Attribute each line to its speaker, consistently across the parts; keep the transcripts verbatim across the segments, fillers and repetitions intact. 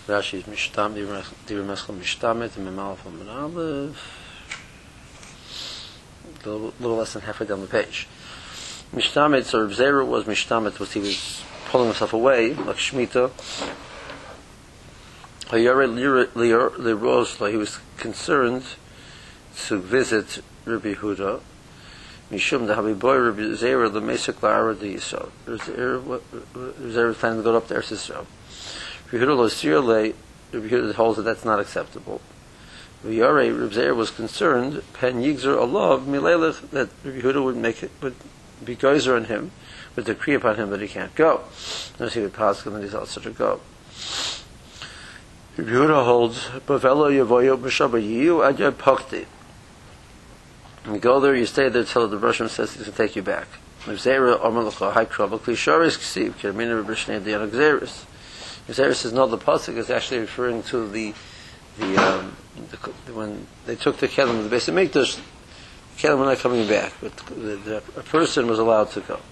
Speaker 1: Rashi's Mishtam, Dir Meschel Mishtamet, and Memalef and Aleph. A little, little less than halfway down the page. Mishtamet, so Reb Zera was Mishtamet, was he was pulling himself away, like Shemitah. He was concerned to visit Rabbi Yehuda. Mishum the Habiboy Rabbi Zera the Mesek Lara the Yisrael. Rabbi Zera was planning to go up there to Israel. Rabbi Yehuda lo Sirle, Rabbi Yehuda holds that that's not acceptable. Rabbi Zera was concerned Pen Yigzer Alav Milelech that Rabbi Yehuda would make it would be geyser on him, would decree upon him that he can't go. Unless he would pass him that he's also to go. Rabbi Yehuda holds Bavelo Yavoyo B'Shabbat Yiyu Adya Pakti. You go there, you stay there till the Russian says he's going to take you back. Zera Omerlacha High Trouble Klisharis Ksiv Kermina Rabbi Shnei Diana Gzeris. Zera says no, the pasuk is actually referring to the the, um, the when they took the kelim of the base of Mikdash, the kelim were not coming back, but the, the, a person was allowed to go.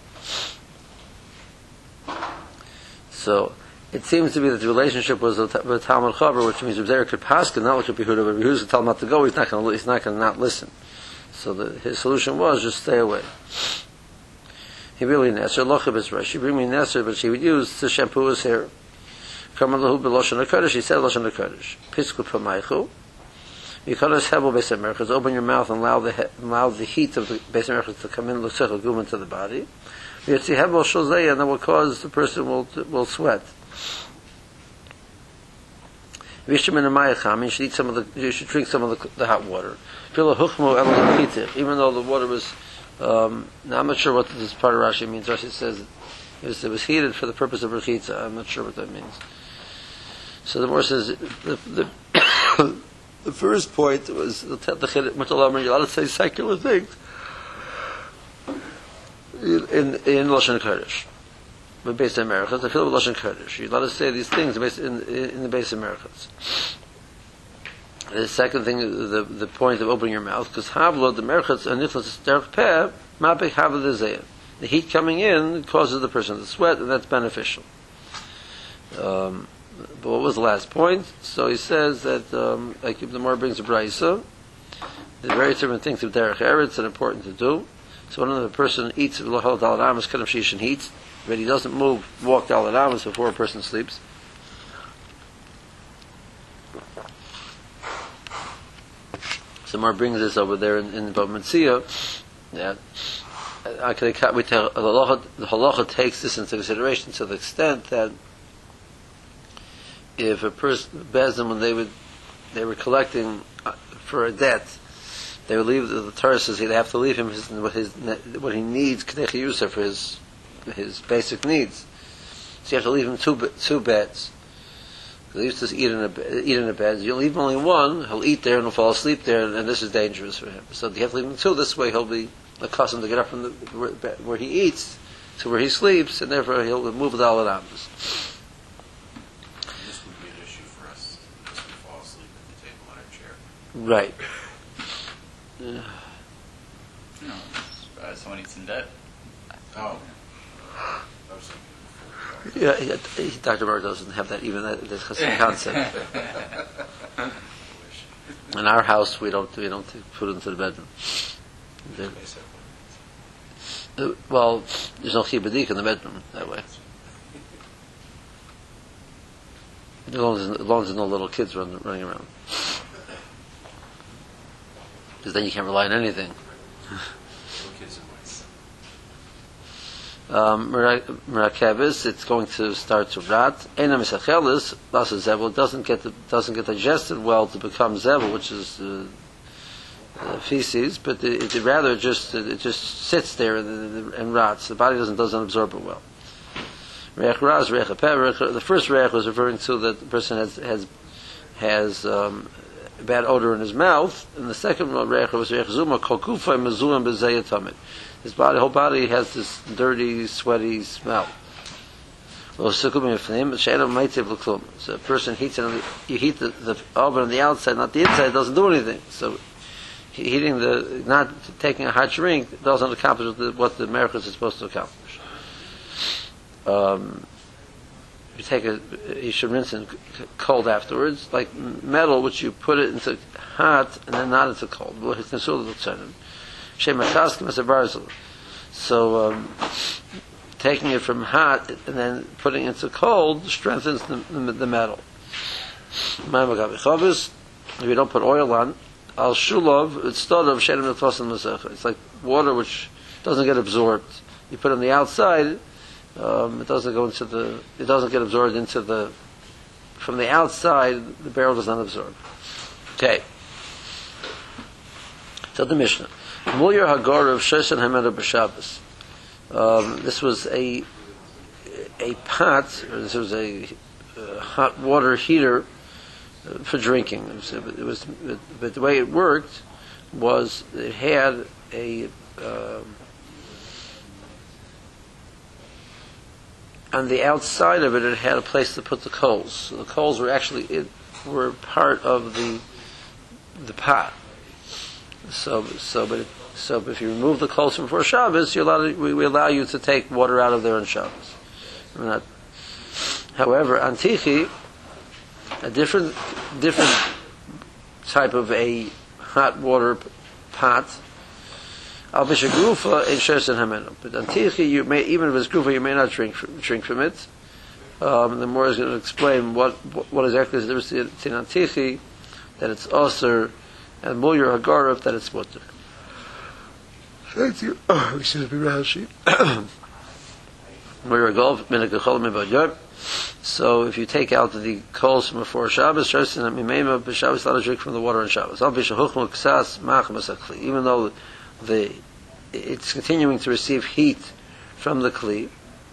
Speaker 1: So it seems to be that the relationship was with Talmud Chaver, which means Reb Zera could paskin, not like Rabbi Yehuda. Rabbi Yehuda could tell him not to go. He's not going to. He's not going to not listen. So the, his solution was just stay away. He really Nesser Lochav is right. She bring me Nesser, but she would use to shampoo his hair. Kamalahu b'Lashon HaKodesh. He said Lashon HaKodesh. Pisku Pamaychu. Yikonos Hebel Beis HaMerchaz. Open your mouth and allow the allow the heat of the Beis HaMerchaz to come in, l'sechel gum into the body. Yitzi Hebel Sholzei, and that will cause the person will will sweat. Vishim in the Mayacham. You should eat some of the. You should drink some of the, the hot water. Even though the water was, um, now I'm not sure what this part of Rashi means. Rashi says it was, it was heated for the purpose of rechitza. I'm not sure what that means. So the more says the the, the first point was the you're allowed to say secular things in in Lashon Kodesh, but based on Americans. I feel with Lashon Kodesh. You're allowed to say these things based in in the base of Americans. The second thing, the the point of opening your mouth, because havlo the merchatz and nichlas derech peh mabek havlo the zayah. The heat coming in causes the person to sweat, and that's beneficial. Um, but what was the last point? So he says that um, like the more brings a brayso, the various different things of derech eretz are important to do. So when the person eats l'chol daled amos kadam sheishin heat, but he doesn't move, walk daled amos before a person sleeps. Somewhere brings this over there in, in Bava Metzia. Yeah, I can we tell the halacha, the halacha takes this into consideration to the extent that if a person Bezdin, when they would they were collecting for a debt, they would leave the, the Torah says they have to leave him his, what his what he needs k'nei yusef for his his basic needs. So you have to leave him two two beds. He used to eat in a eat in a bed. You leave him only one, he'll eat there and he'll fall asleep there, and, and this is dangerous for him. So you have to leave him two. This way, he'll be accustomed to get up from the, where, where he eats to where he sleeps, and therefore he'll move the Daled Amos.
Speaker 2: This would be an issue for us because we fall asleep at the table on our chair.
Speaker 1: Right.
Speaker 3: You know, uh, someone eats in bed.
Speaker 2: Oh.
Speaker 1: Yeah, yeah, Doctor Murray doesn't have that even that this concept. In our house, we don't we don't put it into the bedroom. The, well, there's no chibadik in the bedroom that way. As long as, as long as there's no little kids run, running around, because then you can't rely on anything. Um, Merakevis, it's going to start to rot. Ena misachelis, lasa zevel, doesn't get the, doesn't get digested well to become zevel, which is uh, uh, feces, but it, it rather just it just sits there and, and rots. The body doesn't doesn't absorb it well. Reich raz, reich apeh. The first reich was referring to that the person has has has um, bad odor in his mouth, and the second reich was reich zuma kol kufa mezulam b'zeyatamid. His body, whole body has this dirty, sweaty smell. So a person heats it, on the, you heat the, the oven on the outside, not the inside, it doesn't do anything. So heating the, not taking a hot drink, doesn't accomplish what the, what the Americans are supposed to accomplish. Um, you take a, you should rinse it cold afterwards, like metal, which you put it into hot and then not into cold. So, um, taking it from hot and then putting it into cold strengthens the, the, the metal. If you don't put oil on, al shulov, it's thought of shenim netosim l'secha. It's like water which doesn't get absorbed. You put it on the outside, um, it doesn't go into the, it doesn't get absorbed into the, from the outside, the barrel does not absorb. Okay. So the Mishnah. Mulyar hagarav sheshen hameda b'Shabbos. Um, this was a a pot, or this was a uh, hot water heater uh, for drinking. It was, it was, but the way it worked was it had a um, on the outside of it, it had a place to put the coals. So the coals were actually it, were part of the the pot. So so but. It, So if you remove the coals from before Shabbos, you're allowed to, we, we allow you to take water out of there on Shabbos. Not, however, Antichi, a different different type of a hot water pot, Al Bishagrufa in Shers and Hamenu. But Antichi, you may, even if it's Grufa, you may not drink from, drink from it. Um, the more is going to explain what what exactly is the difference between Antichi, that it's Osir, and Mulyar Hagarav, that it's Mutter. Excuse me, Rashi. So if you take out the coals from before Shabbos, Shabbos let us drink from the water on Shabbos. Even though the it's continuing to receive heat from the kli,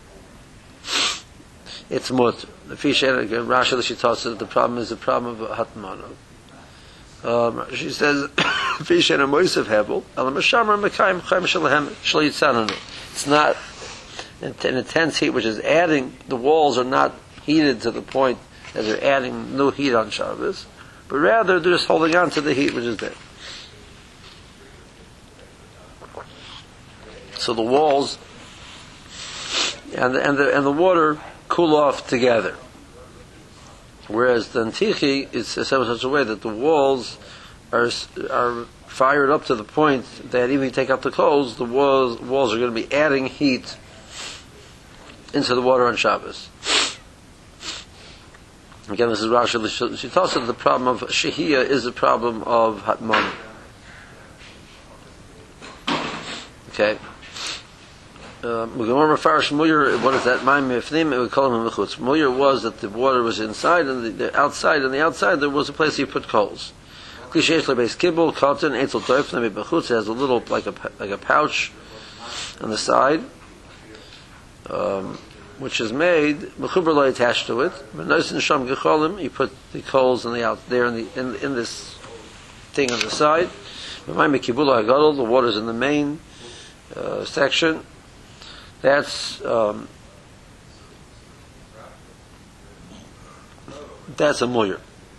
Speaker 1: it's mut. The fish Rashi she talks that the problem is the problem of hatmana. Um, she says, "Fish and a moisav hevel, alamashamar mekayim chaim shalahem shalitzananu." It's not an intense heat, which is adding. The walls are not heated to the point that they're adding new heat on Shabbos, but rather they're just holding on to the heat which is there. So the walls and the, and the and the water cool off together. Whereas the Antichi is set in such a way that the walls are are fired up to the point that even if you take out the coals, the walls walls are going to be adding heat into the water on Shabbos. Again, this is Rashi. She tells us that the problem of Shehiyah is a problem of Hatman. Okay. Uh, what is that? Mulyar was that the water was inside and the, the outside, and the outside there was a place you put coals. It has a little like a like a pouch on the side, um, which is made attached to it. You put the coals in the out there in the in, in this thing on the side. The water is in the main uh, section. That's um, that's a mulyar.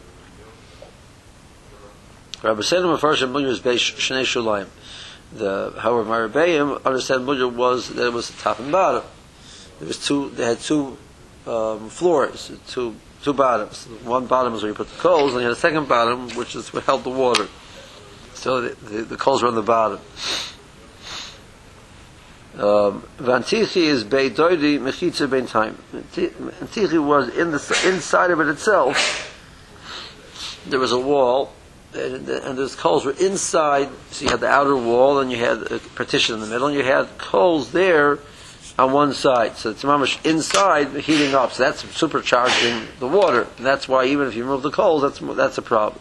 Speaker 1: Rabbi Seder Mefarshim mulyar is based shnei shulayim. The however my Rebbeim understand mulyar was that it was the top and bottom. There was two. They had two um, floors, two two bottoms. One bottom is where you put the coals, and you had a second bottom, which is what held the water. So the, the, the coals were on the bottom. Vantichi is beidoidi mechitza bein time. Vantichi was in the inside of it itself. There was a wall, and, and those coals were inside. So you had the outer wall, and you had a partition in the middle, and you had coals there on one side. So it's mamish inside heating up. So that's supercharging the water. And that's why even if you remove the coals, that's that's a problem.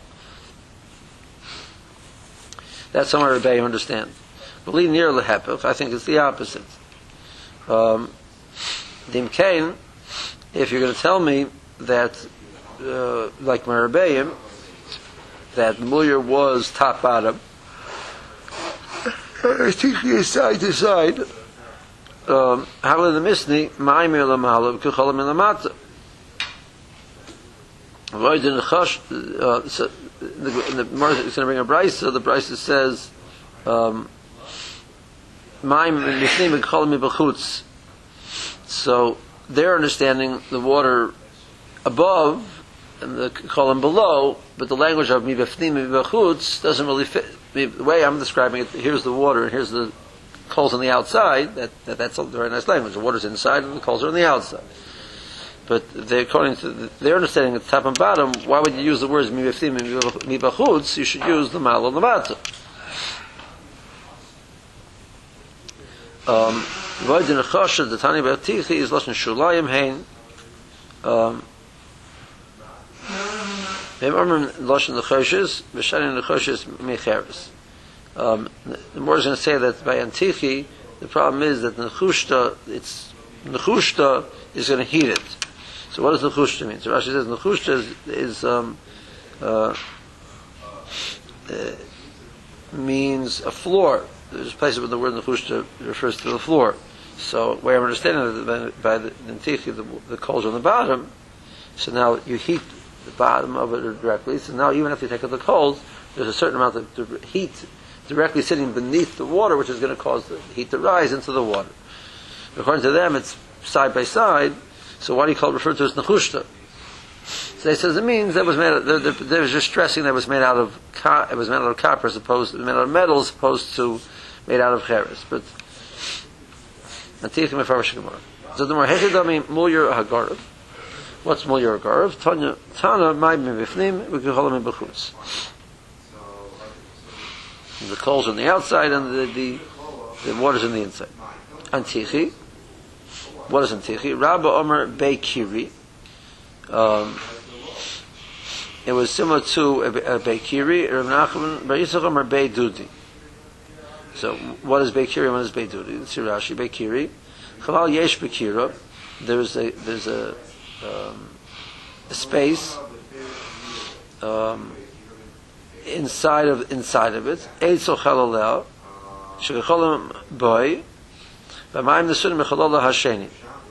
Speaker 1: That's how everybody understands. Believe near lehepech, I think it's the opposite. Um, Dimkain, if you're going to tell me that, uh, like Merabeim, that mulyar was top bottom, I think it's side to side. Um, how in the Mishnah, ma'imir lamala v'kuchalam ilamata. Avoid in the chash. So the the Gemara is going to bring a brisa. The brisa says. Um, So their understanding, the water above and the column below, but the language of mibafnim mibachutz doesn't really fit. The way I'm describing it, here's the water and here's the coals on the outside. That, that that's a very nice language. The water's inside and the coals are on the outside. But they, according to the, their understanding at the top and bottom, why would you use the words mibafnim mibachutz? You should use the mal and the mata. Um, Void in Choshed, the Tani B'Atichi is Lashon Shulayim Hein. Um, V'hem Omrim Lashon L'Choshes, V'shanin L'Choshes Mecheres. Um, the more is going to say that by Antichi, the problem is that Nechushta, it's, Nechushta is going to heat it. So what does Nechushta mean? So Rashi says Nechushta is, is um, uh, uh, means a floor. There's places where the word Nechushta refers to the floor. So where I'm understanding it, by the Ntichi, the, the coals on the bottom, so now you heat the bottom of it directly, so now even if you take out the coals, there's a certain amount of heat directly sitting beneath the water, which is going to cause the heat to rise into the water. According to them, it's side by side, so why do you call it referred to as Nechushta? So they says it means that was made out, they, they, they was just stressing that it was made out of co- it was made out of copper as opposed, it was made out of metal as opposed to made out of cheres. But Antichim Mefarish Gemara. So the more Hechidami Mulyar Hagarav. What's Mulyar Hagarav? Tanya Tana Mai Mivifnim, we can call them in Bechutz. The coals on the outside and the the, the water's on the inside. Antichi. What is Antichi? Rabba Omer Beikiri. Um, it was similar to a, a Beikiri, Rav Nachman Bar Yitzchak Omer Beidudi. So, what is Beikiri and what is Beidudi? It's Rashi, Beikiri. Chalal Yesh Beikira. There's a, there's a, um, a space, um, inside of, inside of it. Eitzel Chalalel. Shegecholim Boi. V'mayim Nesunim Mechalala Hasheni.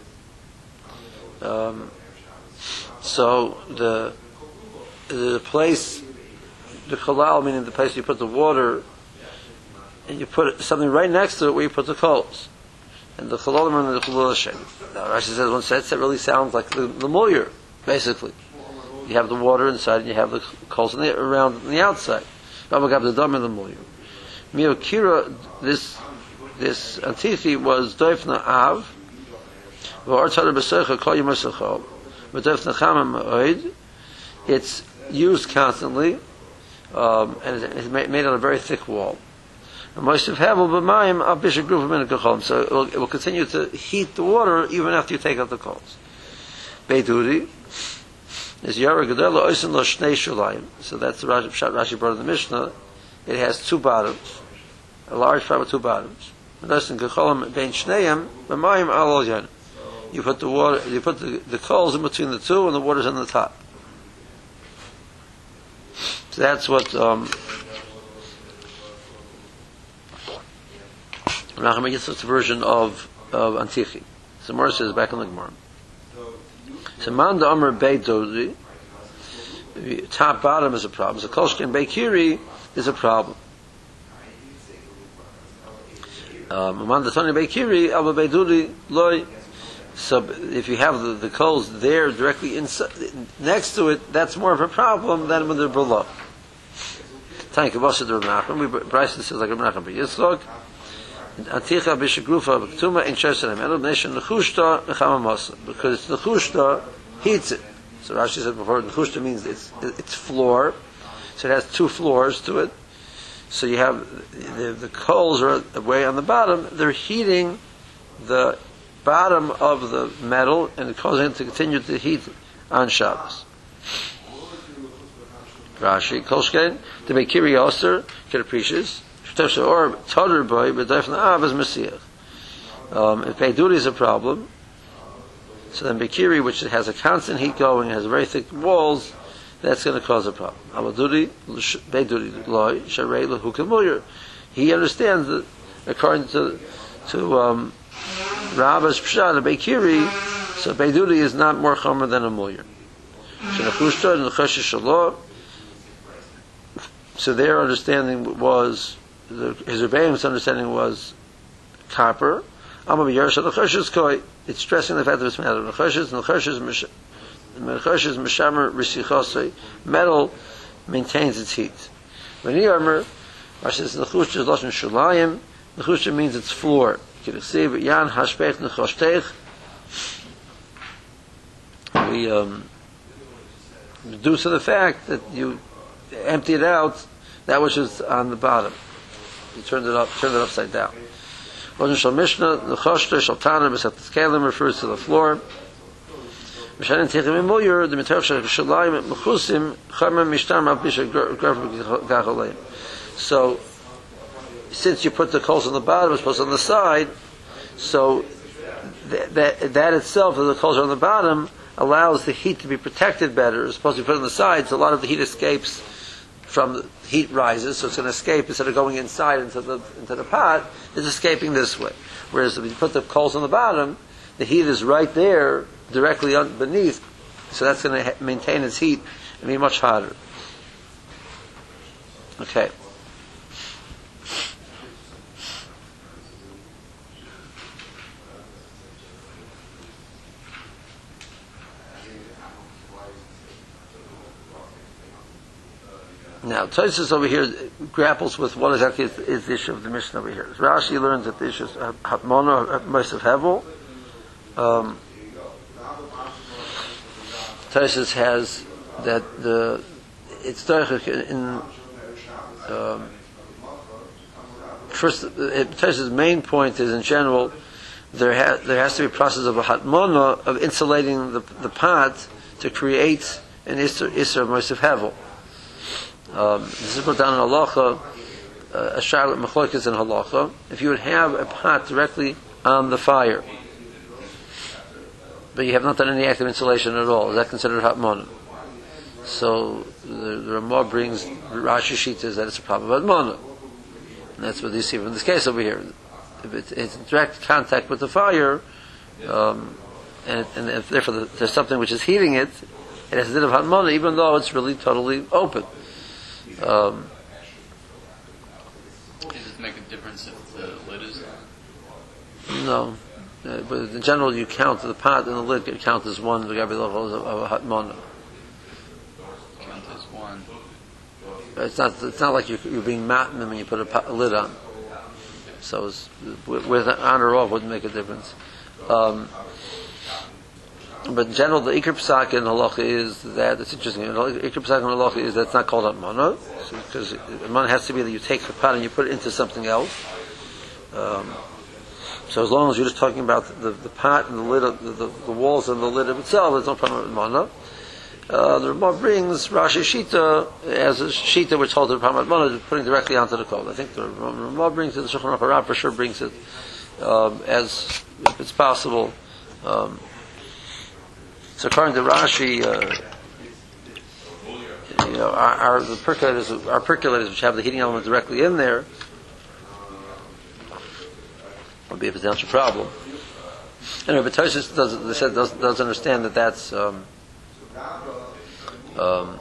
Speaker 1: Um, so, the, the place, the Chalal, meaning the place you put the water, and you put something right next to it where you put the coals. And the chalalim and the chalal Hashem. Now Rashi says one sense that really sounds like the, the mulyar, basically. You have the water inside and you have the coals the, around on the outside. Babagab the dam and the mulyar. Miokira, this this Antichi was doifna av, v'artzar b'secha kol yom but doifna chamam oid. It's used constantly, um, and it's made on a very thick wall. So it will, it will continue to heat the water even after you take out the coals. Beiduri is Yara Gedela Oisin Lo Shnei Shulayim. So that's the Rashi, Rashi brought in the Mishnah. It has two bottoms, a large part with two bottoms. You put the water, you put the, the coals in between the two, and the water's on the top. So that's what. Um, Nachman gets this version of, of Antichi. So Mor says back in the Gemara. So man the Amr Beidodi, top bottom is a problem. So Kolshkin Beikiri is a problem. Um, man the Tani Beikiri, Abba Beidodi loy. So if you have the, the coals there directly inside, next to it, that's more of a problem than when they're below. Tani Kabasa the Rav Nachman. We Bryson says like Rav Nachman but Yitzchak. Anticha b'shegrufa b'ktuma in shershanim elu b'nei nechushta nechamamasa, because it's nechushta heats it. So Rashi said before, nechushta means it's it's floor, so it has two floors to it. So you have the, the coals are way on the bottom; they're heating the bottom of the metal, and it causes it to continue to heat on Shabbos. Rashi kolshkein to make kiri oser kedapishis. Or totter boy, but definitely av is Messiah. Um, if Beiduri is a problem, so then Bekiri, which has a constant heat going, has very thick walls, that's going to cause a problem. Amaduri, Beiduri loy, Sharei lehukim mulyar. He understands that according to to um, Rabba's pshat, Bekiri, so Beiduri is not more chomer than a mulyar. Shenachushta and Cheshish Shalom. So their understanding was. The, his Rebbeim's understanding was copper. Amma b'yersha l'choshes koi. It's stressing the fact that it's made out of l'choshes, and l'choshes l'choshes mishamer risichosei. Metal maintains its heat. When he armor, Rashi says l'chush is lashon shulayim. L'chush means its floor. K'dichsiv yan hashpech l'choshtech. We um, due to the fact that you emptied out that which is on the bottom. You turned it up, turned it upside down. Wasn't shal mishnah the choshter shal tana b'sat tkelim refers to the floor. Mishanin techim imuyur the mitav shal shalayim mechusim charmem mishtam al pisha gachalayim. So, since you put the coals on the bottom, it's supposed on the side. So that that, that itself, that the coals are on the bottom, allows the heat to be protected better. It's supposed to be put on the sides. A lot of the heat escapes from the heat rises, so it's going to escape instead of going inside into the into the pot. It's escaping this way. Whereas if you put the coals on the bottom, the heat is right there, directly un- beneath. So that's going to ha- maintain its heat and be much hotter. Okay. Now, Tosfos over here grapples with what exactly is, is the issue of the Mishnah over here. Rashi learns that the issue is Hatmona, Moshe Hevel. Um, Tosfos has that the it's in um, first. Tosfos' main point is in general there ha- there has to be a process of a Hatmona of insulating the the pot to create an Isser Isser Moshe Hevel. Um, this is put down in halacha, uh, a charlotte machlokas in halacha. If you would have a pot directly on the fire, but you have not done any active insulation at all, is that considered hatmona? So the, the Ramah brings Rashi Shita that it's a problem of hatmona, and that's what you see from this case over here. If it, it's in direct contact with the fire, um, and, and if therefore the, there's something which is heating it, it has a bit of hatmona, even though it's really totally open. Um,
Speaker 3: Does it make a difference if the lid is on?
Speaker 1: no, uh, but in general, you count the pot and the lid can count as one. The gabi level of a hatmona.
Speaker 3: Count as one.
Speaker 1: It's not. It's not like you're, you're being matnim when you put a, pot, a lid on. So it's, with on or off wouldn't make a difference. Um, But in general, the Iker Psak in Halacha is that, it's interesting, Iker Psak in Halacha is that it's not called Hatmana, because Hatmana has to be that you take the pot and you put it into something else. Um, so as long as you're just talking about the, the pot and the lid, of, the, the, the walls and the lid of itself, there's no problem with Hatmana. Uh, the Ramah brings Rashi Shita as a Shita which holds the problem with Hatmana, putting directly onto the coal. I think the Ramah brings it, the Shulchan Aruch Harav for sure brings it um, as, if it's possible, um, so according to Rashi, uh, you know, our, our the percolators, our percolators, which have the heating element directly in there, would be a potential problem. Anyway, but Tosfos does, they said, does, does understand that that's um, um,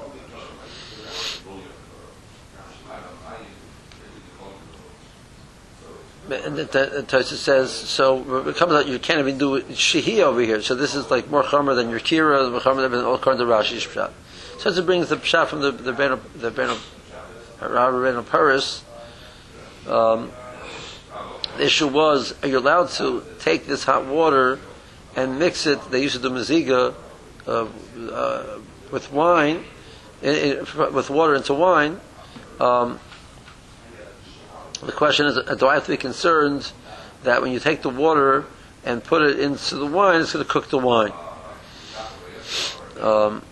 Speaker 1: and Tosfos says, so it comes out you can't even do shehi over here. So this is like more chomer than your kira, more chomer than all according to Rashi's pshat. So it brings the pshat from the the ben the ben Rabbeinu Paris. Um, the issue was, are you allowed to take this hot water and mix it? They used to do maziga uh, uh, with wine, in, in, with water into wine. Um, The question is, do I have to be concerned that when you take the water and put it into the wine, it's going to cook the wine? Um,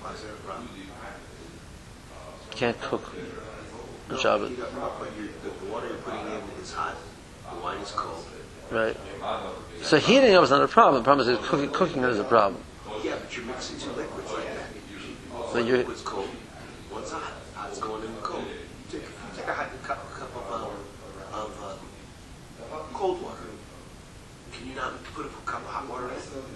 Speaker 1: can't cook on Shabbat.
Speaker 4: The water you're putting in is hot, the wine is cold.
Speaker 1: Right. So heating up is not a problem. The problem is cooking, cooking is a problem.
Speaker 4: Yeah, but you're mixing two liquids like that.
Speaker 1: But
Speaker 4: One
Speaker 1: you're,
Speaker 4: liquid's cold, one's hot. Hot's going in the cold. Take, take a hot cup, cup of, um, of uh, cold water. Can you not put a cup of hot water in?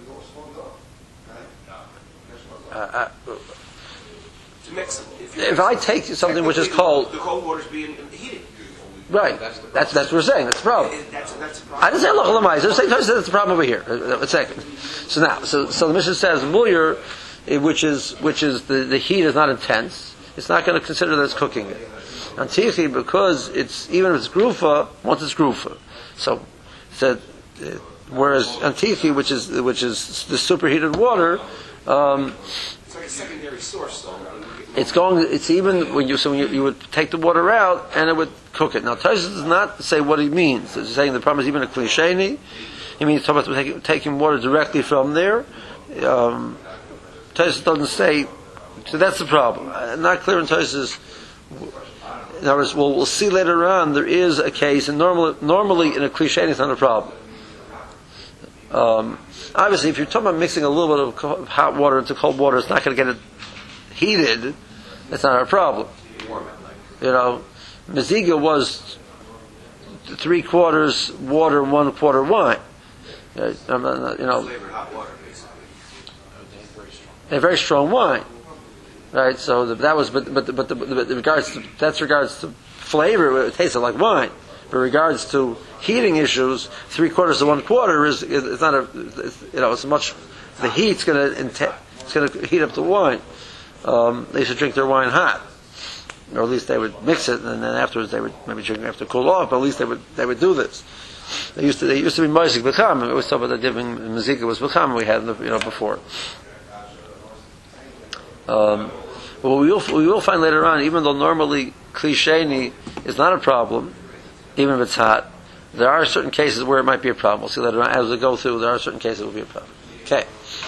Speaker 1: uh, uh,
Speaker 4: To mix them.
Speaker 1: if I take something which is cold,
Speaker 4: the cold water's being heated.
Speaker 1: Right.
Speaker 3: That's the
Speaker 1: That's that's what we're saying. That's the problem.
Speaker 4: That's, that's a
Speaker 1: I
Speaker 4: problem.
Speaker 1: didn't say halacha l'maisa. I was saying that's the problem over here. Uh, A second. So now, so so the Mishnah says muller, eh, which is which is the, the heat is not intense. It's not going to consider that it's cooking it. Antichi, because it's even if it's grufa, once it's grufa. So said, uh, whereas antichi, which is which is the superheated water. Um,
Speaker 4: It's like a secondary source, though.
Speaker 1: It's going. It's even when you so when you, you would take the water out and it would cook it. Now Tosfos does not say what he means. He's saying the problem is even a klisheni. He means talking about taking, taking water directly from there. Um, Tosfos doesn't say. So that's the problem. Uh, not clear in Tosfos. In other words, we'll, we'll see later on. There is a case, and normally, normally in a klisheni, it's not a problem. Um, obviously, if you're talking about mixing a little bit of co- hot water into cold water, it's not going to get it heated. That's not our problem. You know, Meziga was three quarters water, one quarter wine. Uh, I'm not- you know,
Speaker 4: Flavored hot water, basically.
Speaker 1: a very strong wine, right? So the, that was, but but but the, but the regards to, that's regards to flavor. It tasted like wine. But regards to heating issues, three quarters to one quarter is it's not a it's, you know it's much. The heat's going to it's going to heat up the wine. Um, they should drink their wine hot, or at least they would mix it, and then afterwards they would maybe drink it after cool off. But at least they would they would do this. They used to they used to be Moisik B'cham. We always talk about the different Mezika was B'cham we had in the, you know before. Um, but we will we will find later on, even though normally klisheni is not a problem, even if it's hot, there are certain cases where it might be a problem. We'll see later on as we go through. There are certain cases it will be a problem. Okay.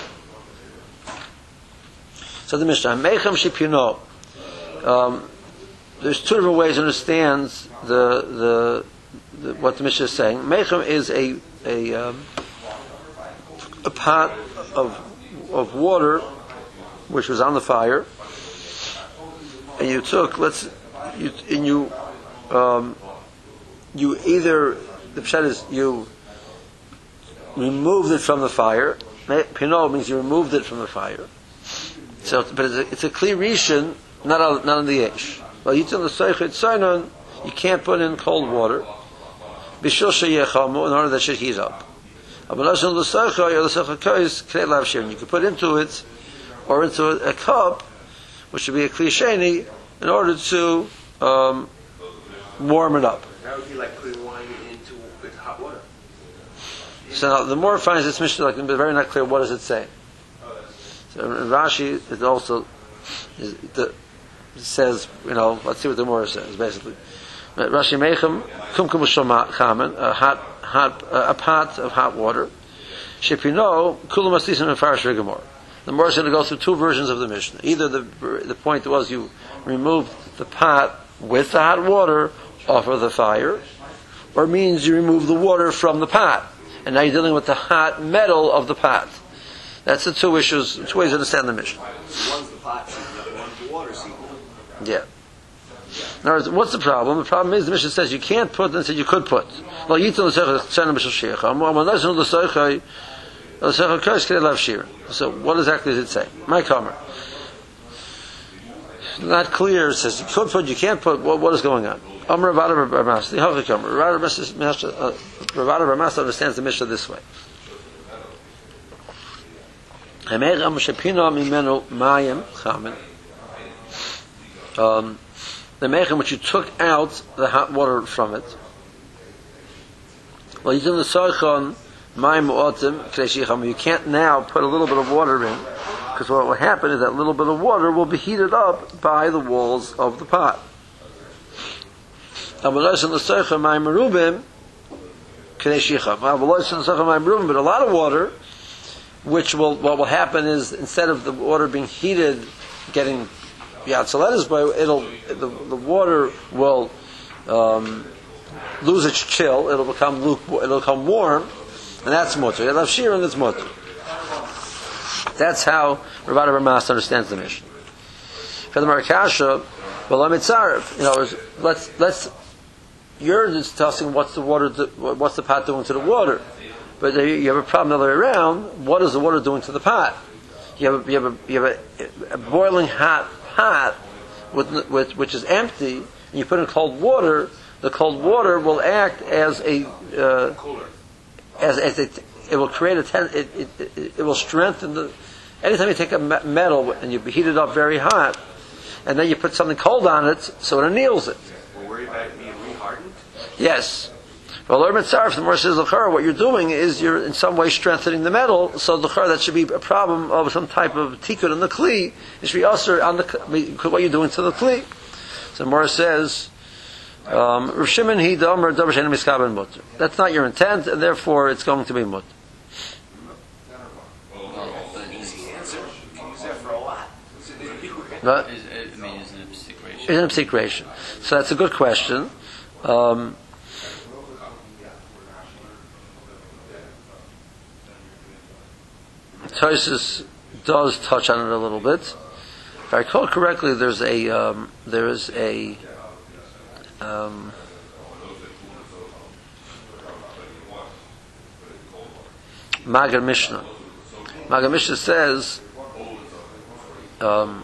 Speaker 1: So the Mishnah, Mecham Shipino. Um, there's two different ways to understand the, the, the what the Mishnah is saying. Mecham is a a, um, a pot of of water which was on the fire, and you took let's you and you um, you either the pshat is you removed it from the fire. Pino means you removed it from the fire. So, but it's a, it's a clear rishon, not on, not on the yesh. Well, you tell the seichet sainon, you can't put in cold water. Bishul sheyechamu, in order that it should heat up. You can put into it, or into a, a cup, which would be a klisheni, in order to um, warm it up.
Speaker 4: That would be like putting wine into with hot water.
Speaker 1: So now, the more it finds this Mishnah, like, very not clear, what does it say? So Rashi it also is, the, says, you know, let's see what the Gemara says, basically. Rashi Mechem, kum kum chamen, a hot, hot, uh, a pot of hot water. Shepino, kulam asisim and farish rigamor. The Gemara is going to go through two versions of the Mishnah. Either the the point was you removed the pot with the hot water off of the fire, or means you remove the water from the pot, and now you're dealing with the hot metal of the pot. That's the two issues, two ways to understand the Mishnah.
Speaker 4: One's the pot seed, the other one's the water seed.
Speaker 1: Yeah. In other words, what's the problem? The problem is the Mishnah says you can't put, and said you could put. Well, you tell So what exactly does it say? My comment. Not clear. It says you could put, you can't put. What, what is going on? Amar Ravada Ramas. The Hachikam. Ravada Ramas understands the Mishnah this way. Um, the mechem which you took out the hot water from it. Well, you did the soichon mayim otim k'leishicham. You can't now put a little bit of water in, because what will happen is that little bit of water will be heated up by the walls of the pot. But a lot of water, which will, what will happen is instead of the water being heated, getting yatzalet by it'll the, the water will um, lose its chill. It'll become luke, it'll become warm, and that's mutter. You'll have shir and it's mutter. That's how Ravada Ramas understands the mission. For the Marakasha, well, let me tzarif. You know, let's let's. You're discussing what's the water, what's the pot doing to the water. But you have a problem the other way around. What is the water doing to the pot? You have a, you have a, you have a, a boiling hot pot with, with which is empty, and you put in cold water. The the cold water will act as a uh,
Speaker 4: Cooler.
Speaker 1: as as it it will create a ten, it, it, it it will strengthen the. Anytime you take a me- metal and you heat it up very hot, and then you put something cold on it, so it anneals it.
Speaker 4: We're worried about it being rehardened.
Speaker 1: Yes. Well, the more says l'chara, what you're doing is you're in some way strengthening the metal. So l'chara, that should be a problem of some type of tikkun in the kli. It should be also on the what you're doing to the kli. So Mora says, um, Rav Shimon he domer davar she'eino miskaben mutter. That's not your intent, and therefore it's going to be mutter.
Speaker 4: Easy answer. You can use that for a lot.
Speaker 1: But
Speaker 3: Is, I mean, isn't it secretion?
Speaker 1: isn't it secretion? So that's a good question. Um, Tosis does touch on it a little bit. If I recall correctly, there's a um, there is a um, Maggid Mishnah. Maggid Mishnah says um,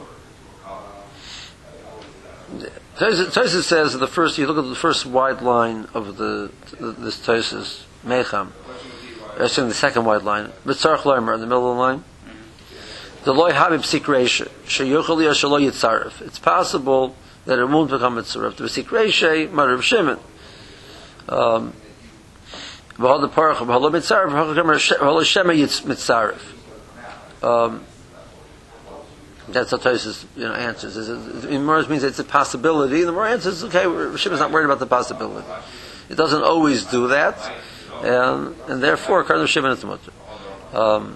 Speaker 1: Tosis says the first. You look at the first wide line of the this Tosis Mecham. Actually, the second wide line, Mitzarch Loimer in the middle of the line. The loy habib sikreisha sheyuchali shelo yitzaref. It's possible that it won't become mitzaref. The sikreisha marav Shimon. Um, v'hol the parach v'hol mitzaref v'hol shema mitzaref. Um, that's how Tosis, you know, answers. In more means it's a possibility. And the more answers, okay, Shimon's not worried about the possibility. It doesn't always do that. And, and therefore, according to Shimon, it's mutter. Um,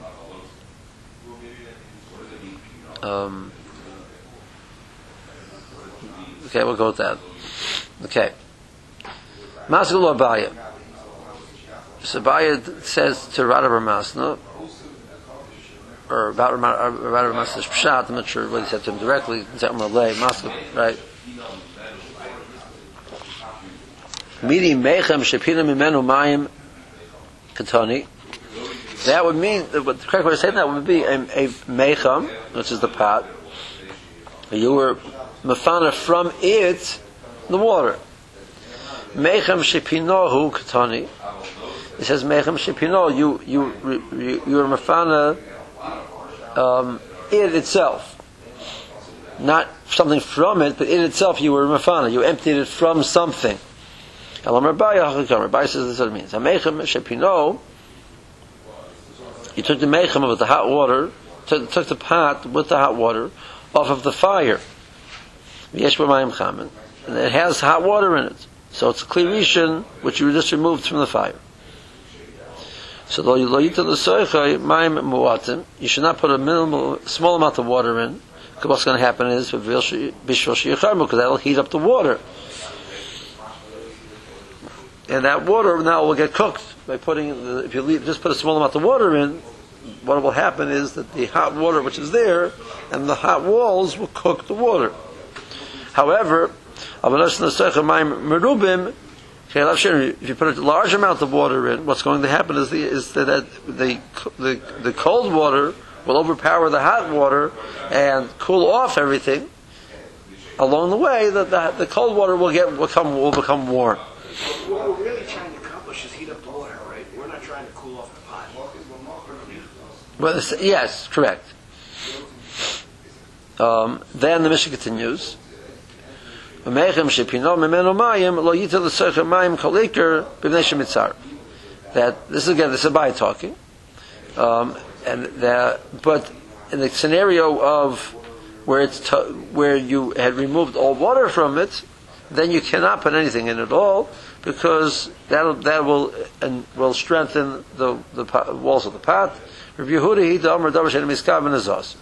Speaker 1: um, okay, we'll go with that. Okay. Maskul Abaya. So Abaya says to Rada Bar Masna, or about Rada Bar Masna's Pshat, I'm not sure what he said to him directly, Maskul, right? Midi Mechem Shepina Mimenu Mayim Katani. That would mean, the correct way to say that would be a, a mecham, which is the pot. You were mafana from it the water. Mecham shepinohu katani. It says mecham shepino. You you you you were mafana um, it itself, not something from it, but in itself you were mafana. You emptied it from something. Rabbi says this is what it means. Mecham shepino. You took the mecham with the hot water, took, took the pot with the hot water off of the fire. And it has hot water in it. So it's a klirishin which you just removed from the fire. So you should not put a minimal, small amount of water in, because what's going to happen is because that will heat up the water. And that water now will get cooked by putting, the, if you leave, just put a small amount of water in, what will happen is that the hot water which is there and the hot walls will cook the water. However, if you put a large amount of water in, what's going to happen is, the, is that the, the, the cold water will overpower the hot water and cool off everything. Along the way, the, the, the cold water will get will become, will become warm.
Speaker 4: What we're really trying to accomplish is heat up the water, right? We're not trying to cool off the pot.
Speaker 1: Well, yes, correct. Um, then the Mishnah continues. That this is again, this is Abai talking, um, and the, but in the scenario of where it's t- where you had removed all water from it, then you cannot put anything in at all, because that that will and will strengthen the the pot, walls of the pot. Rabbi Yehuda he davar davar she'eino miskaben azos.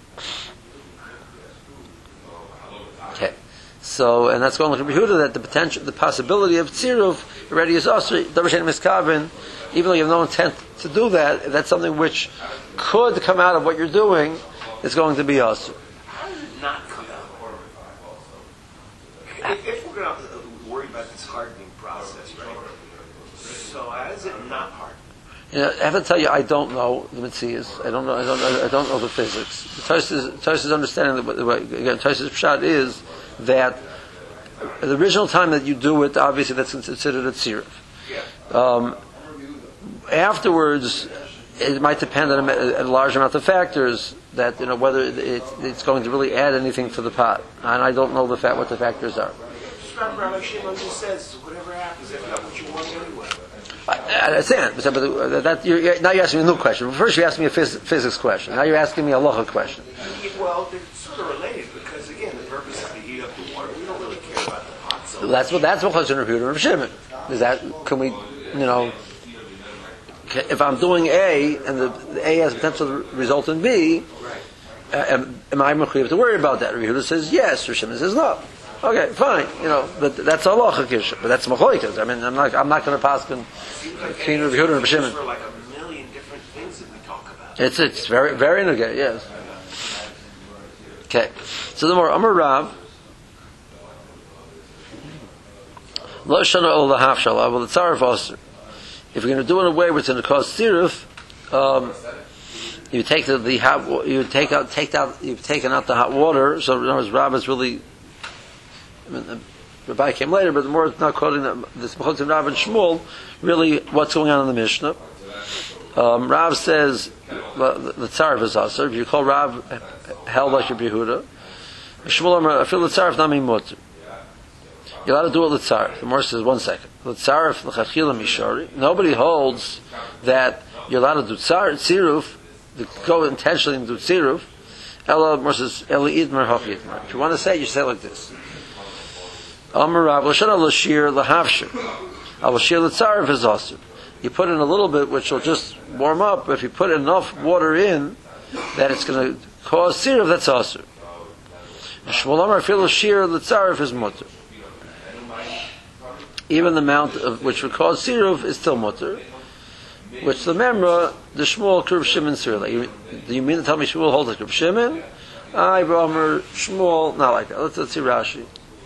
Speaker 1: Okay, so and that's going with Rabbi Yehuda that the potential, the possibility of tziruf already is also davar she'eino miskaben, even though you have no intent to do that. That's something which could come out of what you're doing. It's going to be also.
Speaker 4: How does it not come out? If, if we're going to worry about this hardening process, right? So how is it not hardened?
Speaker 1: You know, I have to tell you, I don't know the Metzias. I don't know. I don't. I don't know the physics. Tos's understanding, the, again, Tos's pshat is that the original time that you do it, obviously that's considered a tziruf. Um, afterwards, it might depend on a, a large amount of factors that, you know, whether it, it, it's going to really add anything to the pot. And I don't know the fa- what the factors are.
Speaker 4: Rabbi Shimon just says, whatever happens, that's not what you want anyway.
Speaker 1: I, I understand, but that, you're, you're, now you're asking me a new question. First you asked me a phys- physics question. Now you're asking me a halacha question.
Speaker 4: Well, they're sort of related because, again, the purpose is to heat up the water. We don't really care about the pot. So
Speaker 1: That's what that's what Chazon Rav Yehuda Rav Shimon. Is that, can we, you know, if I'm doing A and the, the A has potential to result in B, uh, am, am I mechuyev to worry about that? Rav Yehuda says yes. Rav Shimon says no. Okay, fine. You know, but that's a halacha issue. But that's machlokes. I mean, I'm not I'm not going to pass in between Rav Yehuda and Rav Shimon.
Speaker 4: for like a million different things that we talk about.
Speaker 1: It's it's very very negay. Yes. Okay. So the more Amar Rav. Lo shana ol lahafshala, well, the tzarif aser. If you're going to do it in a way where it's going to cause tziruf, um, you take the, the hot, you take out, take out, you've taken out the hot water. So in other words, Rav is really, I mean, the Rabbi came later, but the more it's not quoting the, this B'chotim Rav and Shmuel, really what's going on in the Mishnah. Um, Rav says well, the, the tzarif is aser. If you call Rav held like Rabbi Yehuda, Shmuel Amar, I feel the tzarif nami mutter. You're allowed to do it l'tzarif. The Gemara says, one second. L'tzarif l'chachila mishari. Nobody holds that you're allowed to do tziruf, to go intentionally and do tziruf. Ella, Gemara says, Eli idmer hachi idmer. If you want to say it, you say it like this. Amar Rav, l'shana l'shir l'havshir. L'shir l'tzarif is aser. You put in a little bit, which will just warm up. If you put enough water in, that it's going to cause tziruf, that's aser. Shmuel Amar, I feel l'shir l'tzarif is mutter. Even the amount of which would cause siruf is still mutter, which the memra, the Shmuel Rav Shimon Sirla. Do you mean to tell me Shmuel holds like Rav Shimon? I Ramer Shmuel, not like that. Let's, let's see Rashi.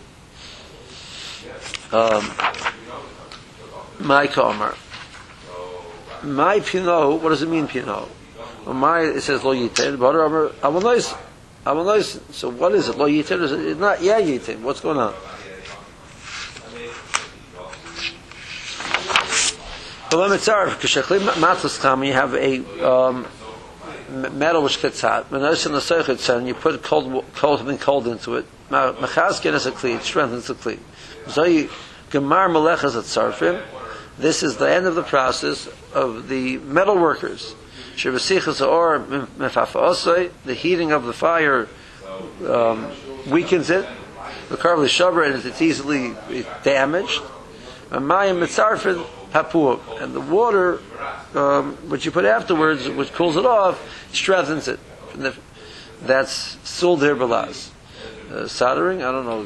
Speaker 1: Um, my Kamar, my Pino. What does it mean Pino? Well, my it says lo yitin, but Ramer I will nice, I will nice. So what is it? Lo yitin? Is it not? Yeah, yitin. What's going on? You have a um, metal which gets hot. When you put cold, cold, something cold into it, it strengthens the kli. This is the end of the process of the metal workers. The heating of the fire um, weakens it. And it's easily damaged. And the water, um, which you put afterwards, which cools it off, strengthens it. That's suldir balaz. Uh, soldering, I don't know.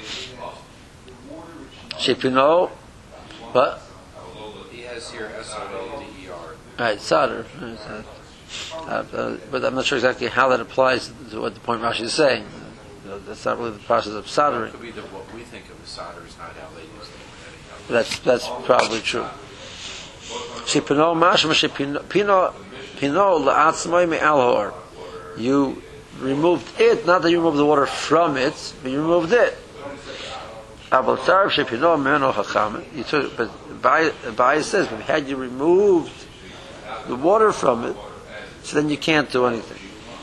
Speaker 1: Shepino, what?
Speaker 2: He has here S O L D E R.
Speaker 1: Right, solder. Uh, uh, but I'm not sure exactly how that applies to what the point Rashi is saying. Uh, that's not really the process of soldering.
Speaker 2: It could be that what we think of as solder is not how they use it.
Speaker 1: That's that's probably true. Shepino mashma shepino pino pino la'atzmai me'alhor. You removed it, not that you removed the water from it, but you removed it. Abel tzarif shepino meno hacham. You took, but Bai says, but had you removed the water from it, so then you can't do anything.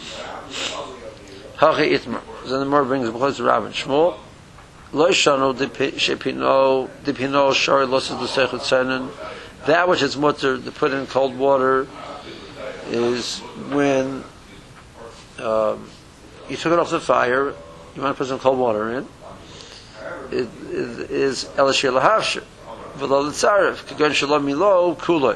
Speaker 1: Hachi itmar. Then the more brings the to Rav and Shmuel. Lo shanu dipino dipino shari losses the sechet seinen. That which is mutter to put in cold water is when um, you took it off the fire. You want to put some cold water in. It is elashir lahavshir v'lo l'tzarif kagon shalom milo kuloi.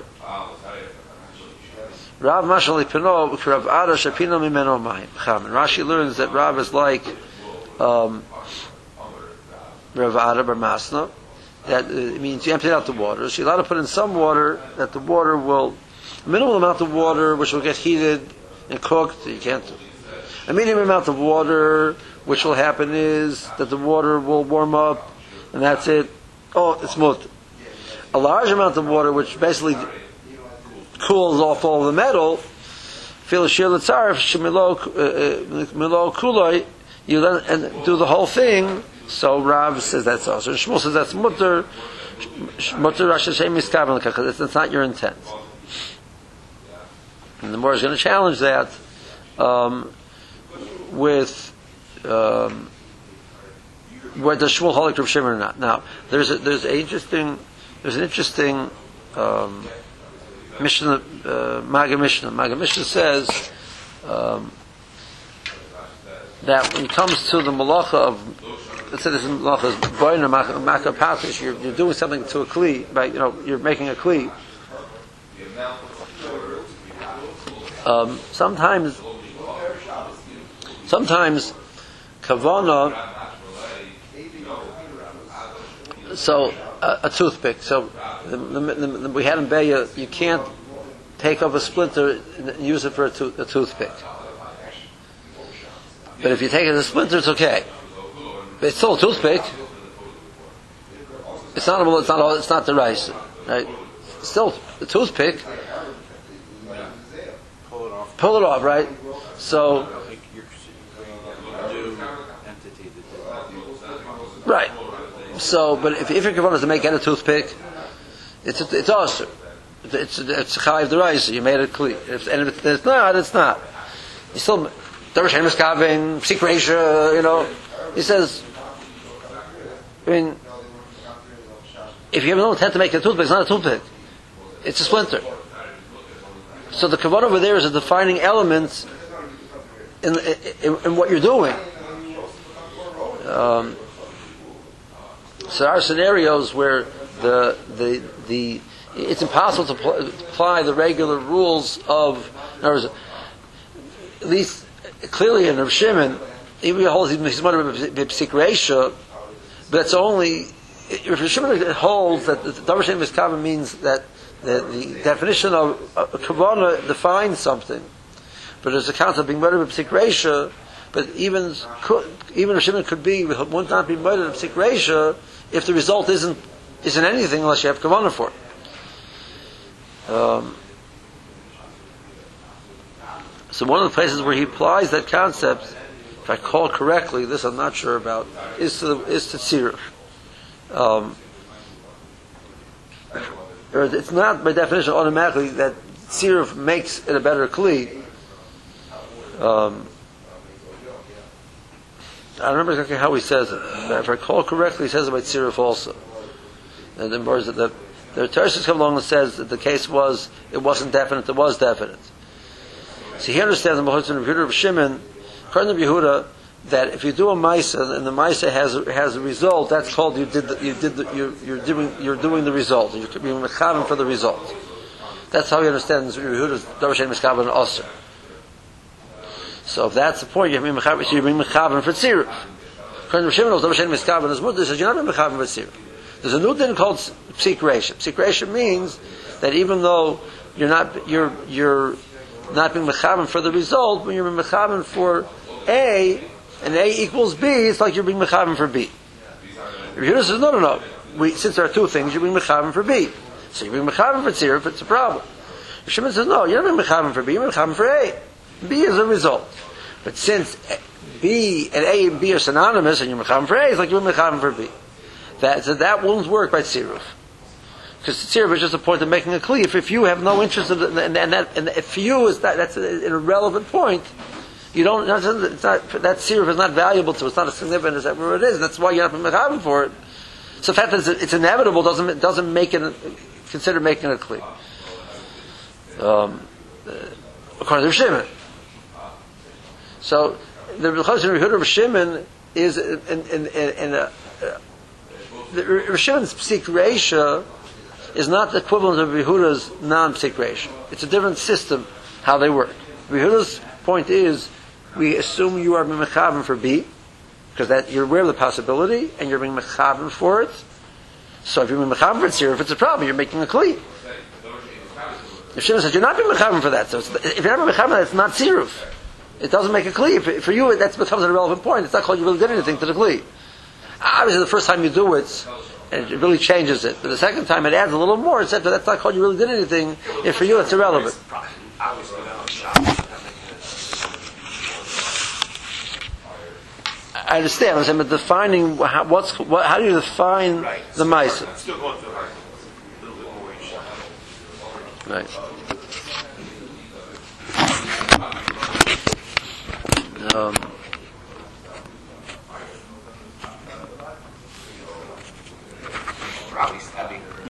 Speaker 1: Rav mashal lipino Rav Ada shapino mimeno mayim. Rashi learns that Rav is like um, Rav Ada bar Masna. That uh, it means you empty out the water. So you're allowed to put in some water that the water will, a minimal amount of water which will get heated and cooked. You can't do. A medium amount of water which will happen is that the water will warm up, and that's it. Oh, it's mut. A large amount of water which basically cools off all the metal. Feel shir l'tzarif shemilo milo kuloi. you then and do the whole thing. So Rav says that's also. Shmuel says that's mutter. Mutter Rashi Shem Miskaven because it's not your intent. And the more is going to challenge that um, with um, whether Shmuel Holik Rav Shimon or not. Now there's a, there's a interesting there's an interesting um, Mishnah uh, Maga Mishnah. Maga Mishnah says um, that when it comes to the malacha of let's say this malacha is boiner maka patish, you're you're doing something to a kli, by you know you're making a kli. Um, sometimes, sometimes kavana. So a, a toothpick. So the, the, the, the, we had in Beya, you can't take off a splinter and use it for a, to, a toothpick. But if you take it as a splinter, it's okay. But it's still a toothpick. It's not. It's not. It's not the rice, right? It's still a toothpick. Pull it off, right? So, right. So, but if, if your kavanah is to make it a toothpick, it's a, it's awesome. It's a, it's a chayiv deraisa. You made it clean. If, and if it's not, it's not. You still Darash Hemis Kavin, Psik Reisha, you know. He says, I mean, if you have no intent to make it a toothpick, it's not a toothpick. It's a splinter. So the kavanah over there is a defining element in, in, in what you're doing. Um, so there are scenarios where the the the it's impossible to pl- apply the regular rules of. In other words, at least clearly in Rav Shimon, even he holds he's one of Psik Reisha, but it's only Rav Shimon holds that the Davar Shem Miskaven means that. The, the definition of uh, kavanah defines something, but there's a concept of being murdered with psik reisha. But even could, even a shimon could be would not be murdered with psik reisha if the result isn't isn't anything unless you have kavanah for it. Um, so one of the places where he applies that concept, if I call correctly, this I'm not sure about, is to the, is to tziruf. Um, It's not by definition automatically that tziruf makes it a better kli. Um, I don't remember exactly how he says it. But if I recall correctly, he says it by tziruf also. And then words that the the Tershis come along and says that the case was it wasn't definite, it was definite. So he understands in Mahutz and Yehuda of Shimon, according to Yehuda, that if you do a Maisa and the Maisa has has a result, that's called you did the, you did the, you're, you're doing you're doing the result. You're being mechavan for the result. That's how he understands Yehuda's Davar Shein Miskaven and Osir. So if that's the point, you're being mechavan. So you're being mechavan for tziruf. According to Shimon, Davar Shein Miskaven is mutter. Says you're not being mechavan for tziruf. There's a new thing called psik reisha. Psik reisha means that even though you're not you're you're not being mechavan for the result, when you're being mechavan for A. and A equals B, it's like you're being mechavan for B. Yehuda says, no, no, no. We, since there are two things, you're being mechavan for B. So you're being mechavan for tziruf, it's a problem. Shimon says, no, you're not being mechavan for B, you're mechavan for A. B is a result. But since B and A and B are synonymous, and you're mechavan for A, it's like you're mechavan for B. That, so that won't work by tziruf. Because tziruf is just a point of making a kli. If, if you have no interest in, and, and, that, and if you is that, that's an irrelevant point, you don't. It's not, that tziruf is not valuable to. It's not as significant as ever it is. That's why you're not mechavan for it. So the fact that it's inevitable doesn't doesn't make it consider making it clear. Um, according to Shimon. So the Chazon Yehuda of Shimon is in in in, in a, uh, the Shimon's psik reisha is not the equivalent of Yehuda's non-psik reisha. It's a different system how they work. Yehuda's point is, we assume you are being mechavan for B, because that you're aware of the possibility, and you're being mechavan for it. So if you're being mechavan for tziruf, it's a problem. You're making a kli. If Shimon says you're not being mechavan for that, so it's, if you're not being mechavan for that, it's not tziruf. It doesn't make a kli. If, for you, that becomes an irrelevant point. It's not called you really did anything to the kli. Obviously, the first time you do it, it really changes it. But the second time, it adds a little more. It said that that's not called you really did anything. If for you, it's irrelevant. I understand. I'm saying, but defining how, what's what, how do you define
Speaker 4: Right.
Speaker 1: the ma'isa?
Speaker 4: I'm still going through a little bit more each time.
Speaker 1: Right. Um,
Speaker 4: Probably